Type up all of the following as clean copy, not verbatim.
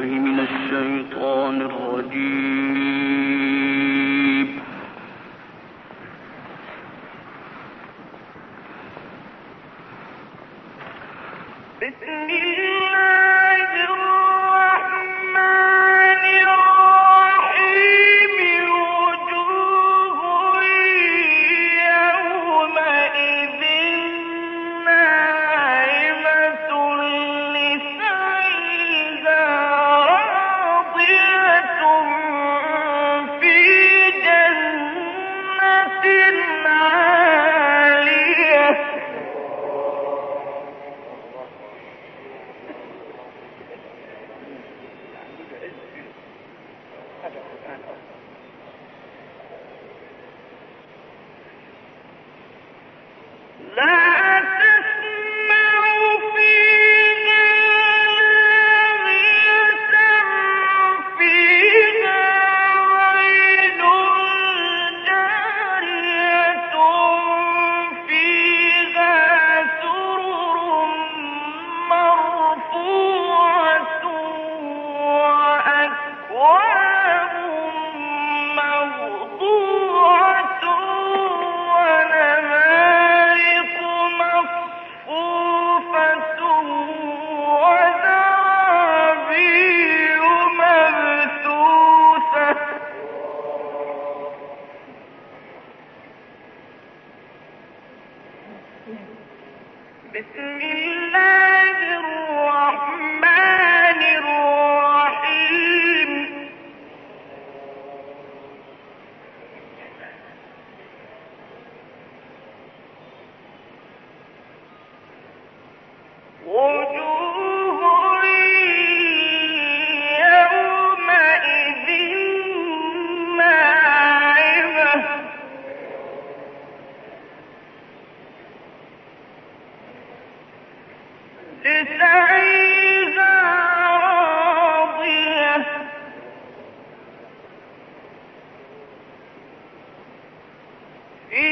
من الشيطان الرجيم. بسم الله الرحمن الرحيم. وجوه يومئذ ناعمة لسعيها راضية في جنة عالية. لا تسمع فيها لاغية فيها عين جارية فيها سرر مرفوعة وأكواب موضوعة ونمارق مصفوفة وزرابي مبثوثة. بسم الله الرحمن الرحيم. وجوه يومئذ ناعمة لسعيها راضية في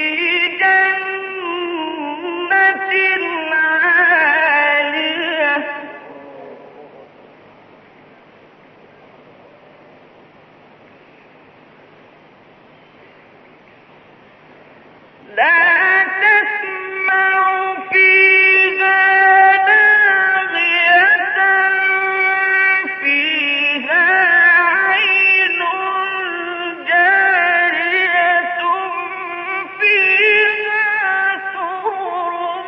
جنة عالية. لا تسمع فيها لاغية فيها عين جارية فيها سرر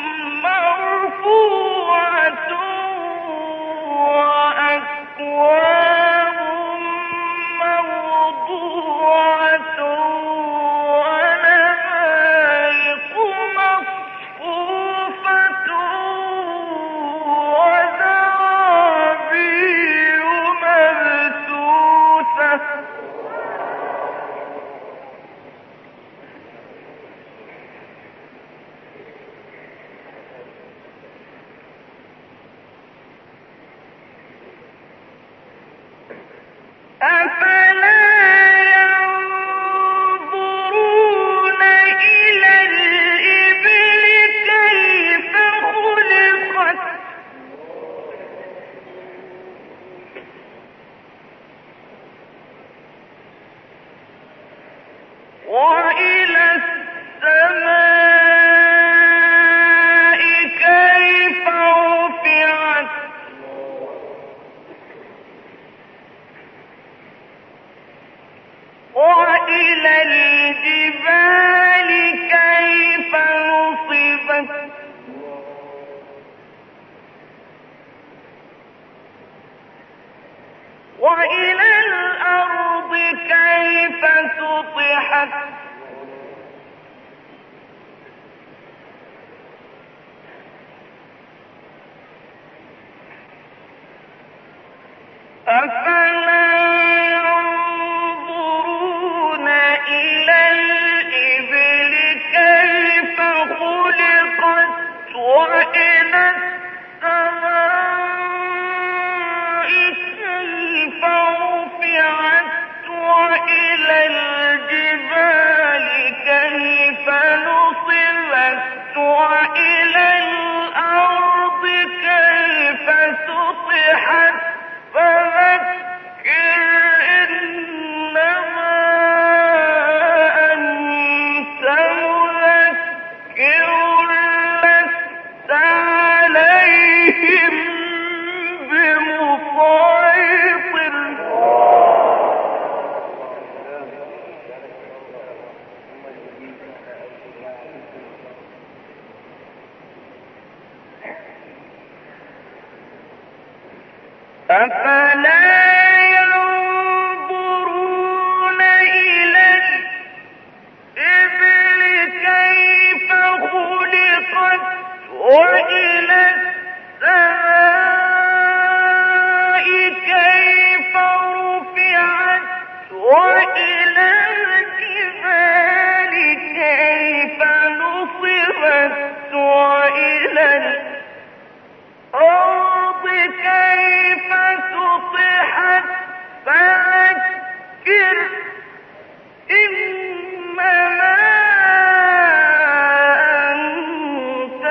مرفوعة وأكواب موضوعة ونمارق مصفوفة وزرابي مبثوثة. أفلا ينظرون إلى الإبل كيف خلقت وإلى السماء كيف رفعت وإلى الجبال كيف نصبت وإلى الأرض كيف سطحت أفلا ينظرون إلى الإبل كيف خلقت وإلى السماء كيف رفعت وإلى الجبال كيف نصبت وإلى الأرض كيف سطحت فما أفلا ينظرون إلى الإبل كيف خلقت وإلى السماء كيف رفعت وإلى الجبال كيف نصبت وإلى الأرض كيف سطحت فذكر إنما أنت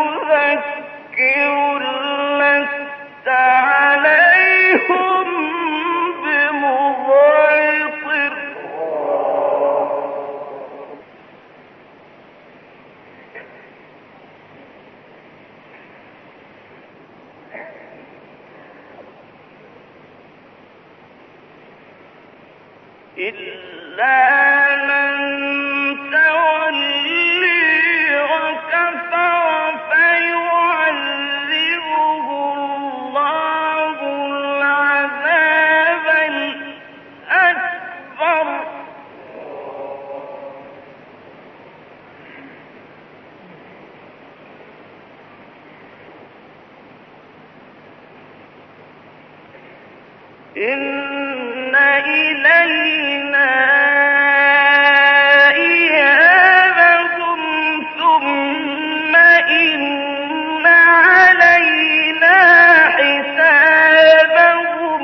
مذكر لست عليهم بمسيطر إلا من تولي وكفر فيعذبه الله العذاب الأكبر إن إلينا إيابهم ثم إن علينا حسابهم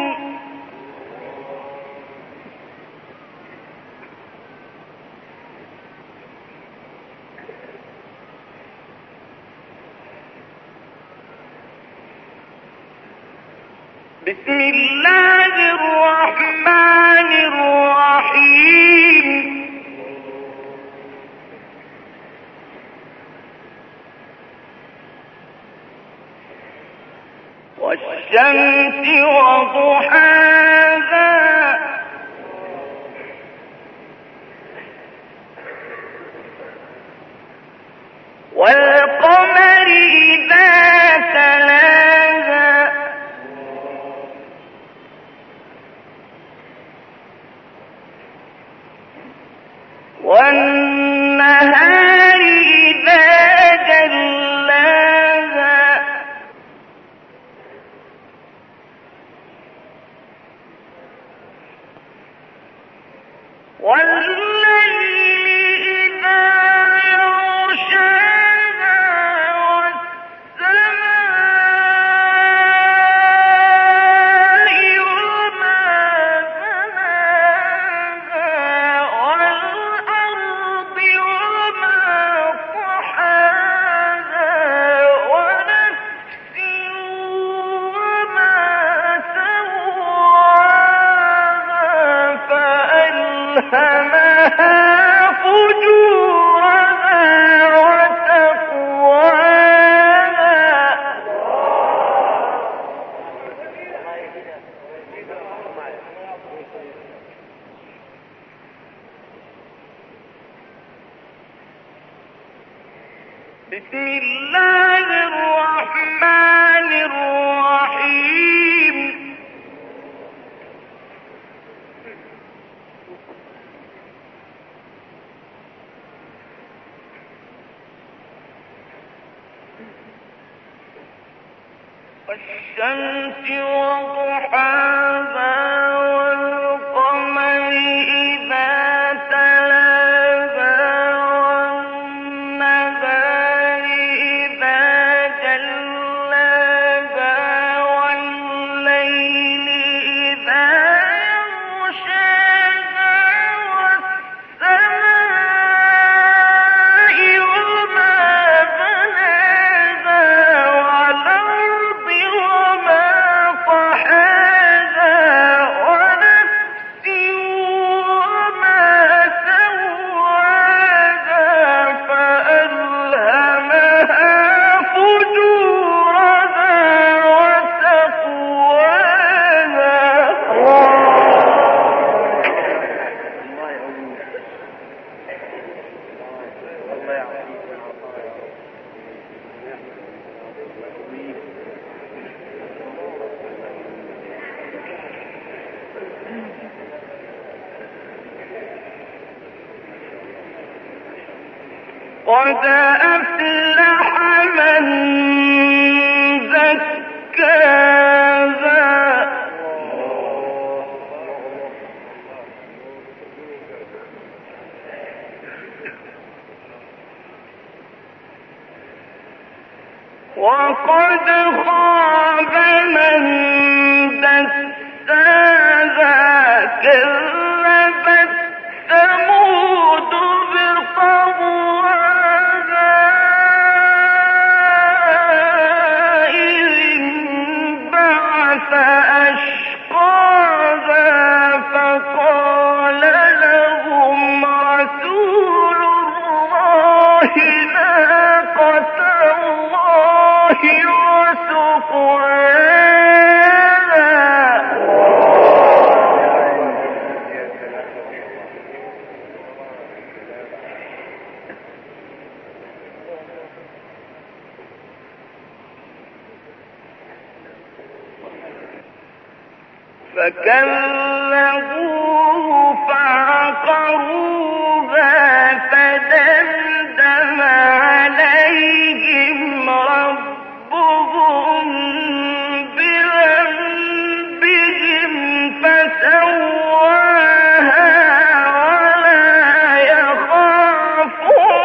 بسم الله الرحمن الرحيم والشمس وضحاها والقمر إذا تلاها والنهار إذا جلاها والليل إذا يغشاها والسماء وما بناها والأرض وما طحاها ونفس وما سواها فألهمها فجورها وتقواها بسم الله الرحمن الرحيم والشمس وضحاها والقمر إذا تلاها والنهار إذا جلاها والليل إذا يغشاها والسماء وما بناها والأرض وما طحاها ونفس وما سواها فألهمها فجورها وتقواها قد أفلح من زكاها وقد خاب من دساها كذبت ثمود بطغواها إذ انبعث أشقاها فقال لهم رسول الله ناقة الله وسقياها فكذبوه فعقروها فدمدم عليهم ربهم بذنبهم فسواها ولا يخاف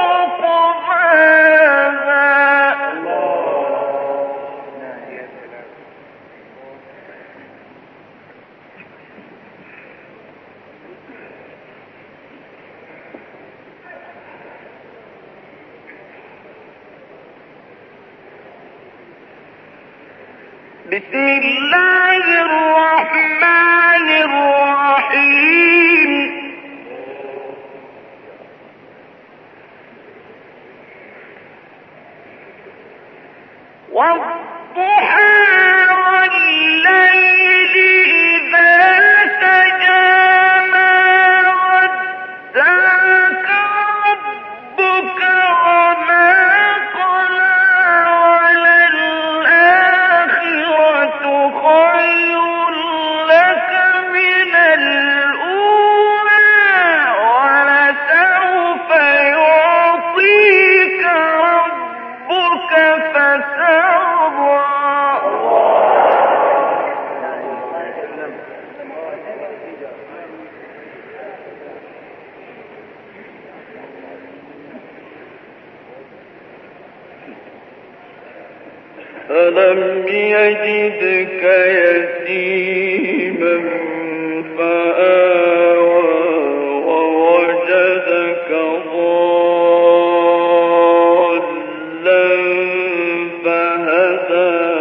عقباها بسم الله الرحمن الرحيم والضحى والليل إذا سجى ما ودعك ربك وما قلى وللآخرة خير لك من الأولى ولسوف يعطيك ربك فترضى ألم يجدك يتيما فآوى ووجدك ضالا فهدى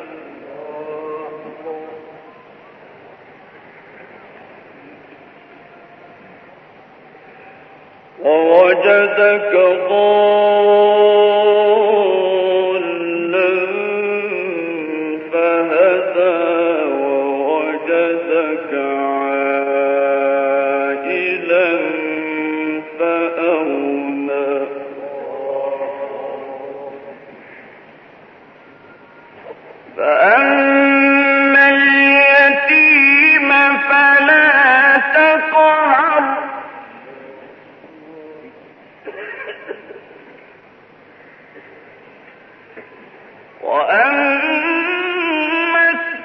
ووجدك ضالا فهدى ووجدك عائلا فأغنى فأما اليتيم فلا تقهر وأما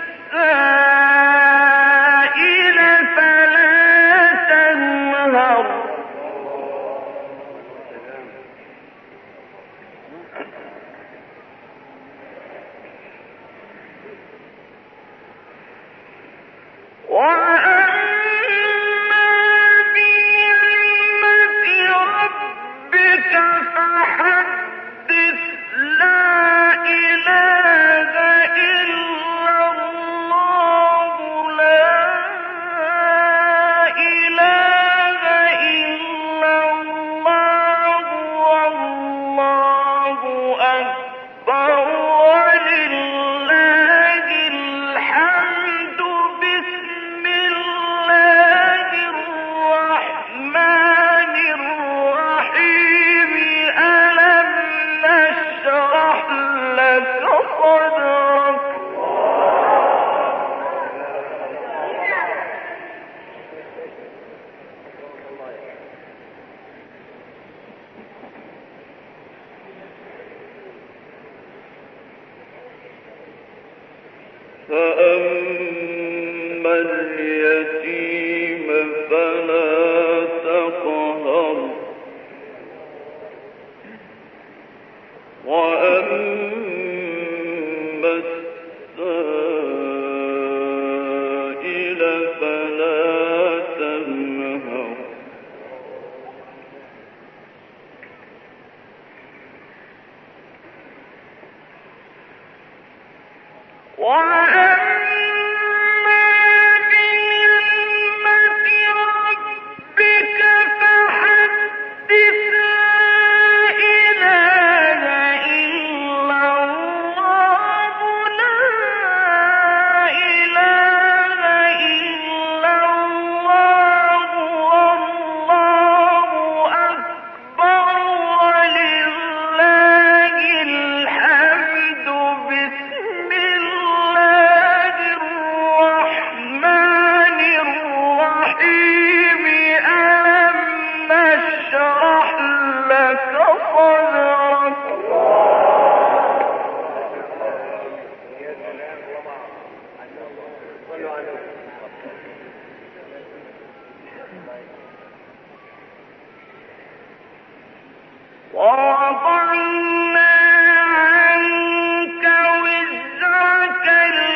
السائل فلا تنهر وأما بنعمة ربك فحدث لا إله فأما اليتيم فلا تقهر وأما السائل فلا تنهر ووضعنا عنك وزرك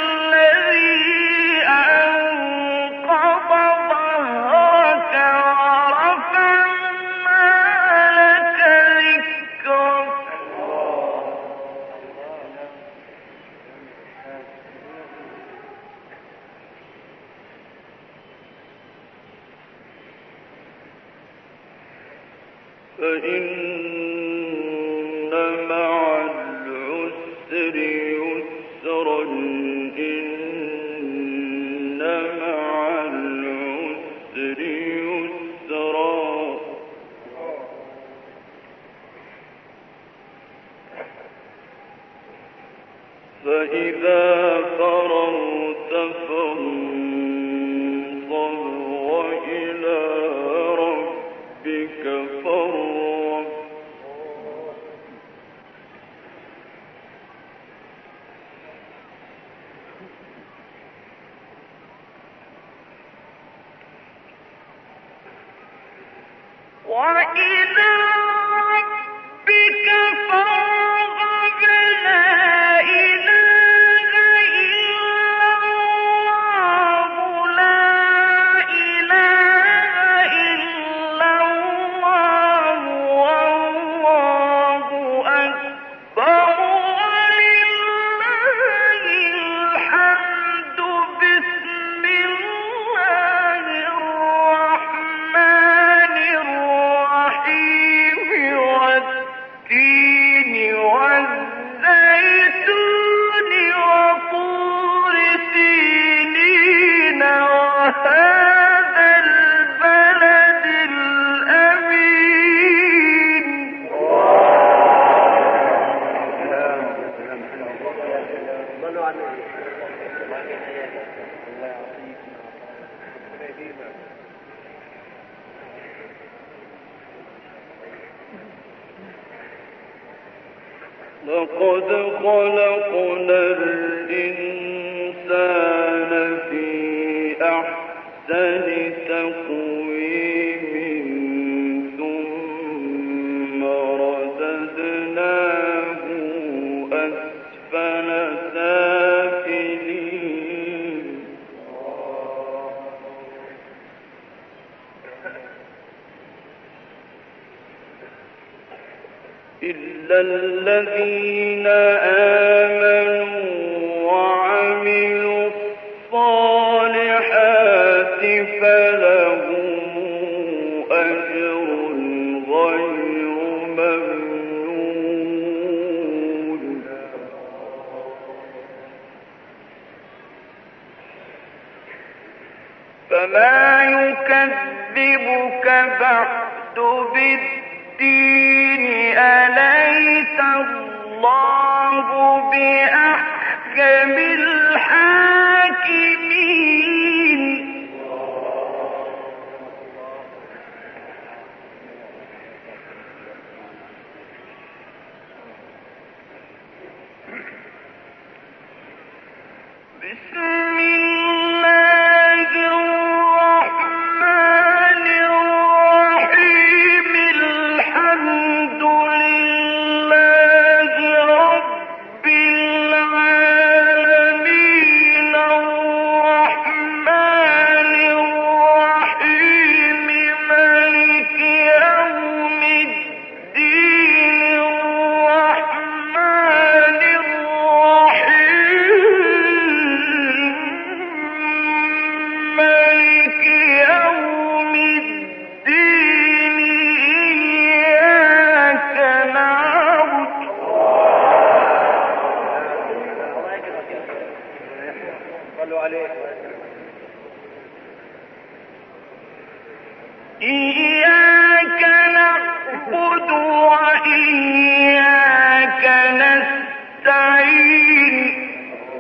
الذي أنقض ظهرك ورفعنا لك ذكرك فإن مع العسر يسرا إن مع العسر يسرا فإذا فرغت فانصب وإلى ربك فارغب وإلى ربك فارغب لا إله إلا الله لا إله إلا الله والله أكبر ولله الحمد بسم الله الرحمن الرحيم والتين والزيتون وطور سينين وهذا البلد الأمين لقد خلقنا الإنسان في أحسن تقويم ثم رددناه أسفل سافلين إلا الذين آمنوا وعملوا الصالحات فلهم أجر غير ممنون فما يكذبك بعد بالدين أليس الله بأحكم الحاكمين إياك نعبد وإياك نستعين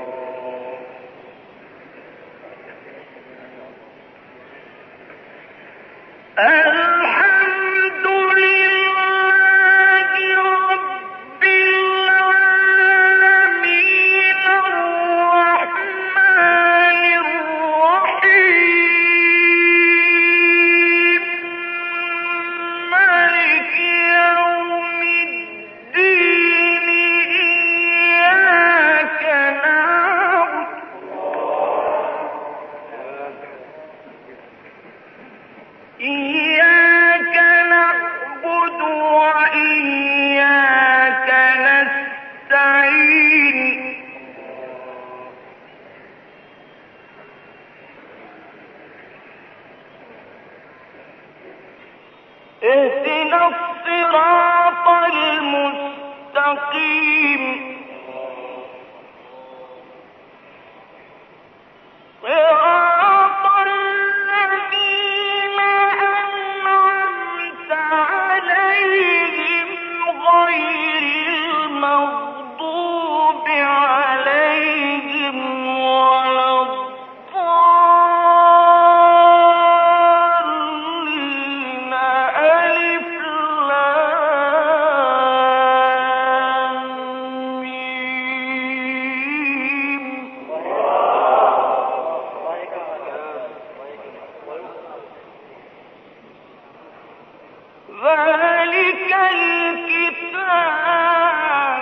الحمد لله رب العالمين الرحمن الرحيم مالك يوم الدين إياك نعبد وإياك نستعين اهدنا الصراط المستقيم صراط الذين أنعمت عليهم غير المغضوب عليهم ولا الضالين ألف لام ميم ذلك الكتاب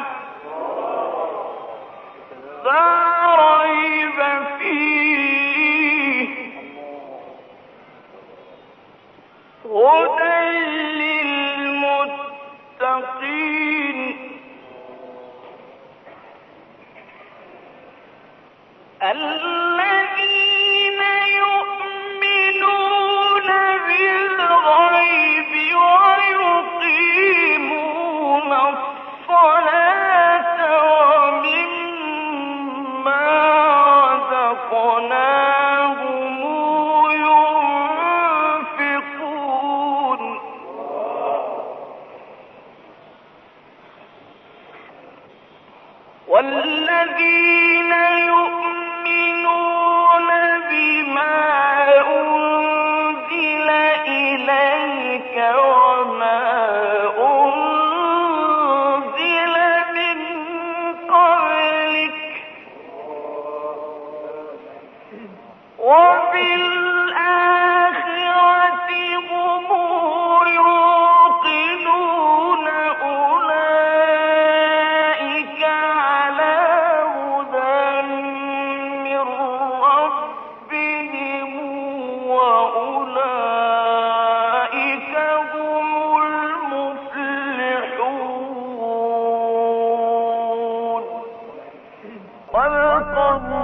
لا ريب فيه هدى للمتقين الذين يؤمنون بالغيب ويقيمون الصلاة ومما رزقناهم ينفقون والذين يؤمنون بما أنزل إليك وما أنزل من قبلك وبالآخرة هم يوقنون أولئك على هدى من ربهم وأولئك هم المفلحون صدق الله